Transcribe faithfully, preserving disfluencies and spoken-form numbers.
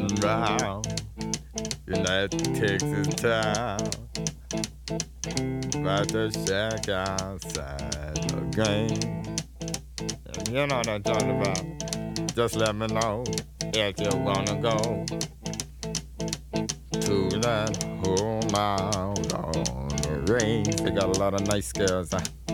riding round in that Texas town. About to shack outside the game. And you know what I'm talking about. Just let me know if you wanna go to that whole mile on the range. They got a lot of nice girls. Huh?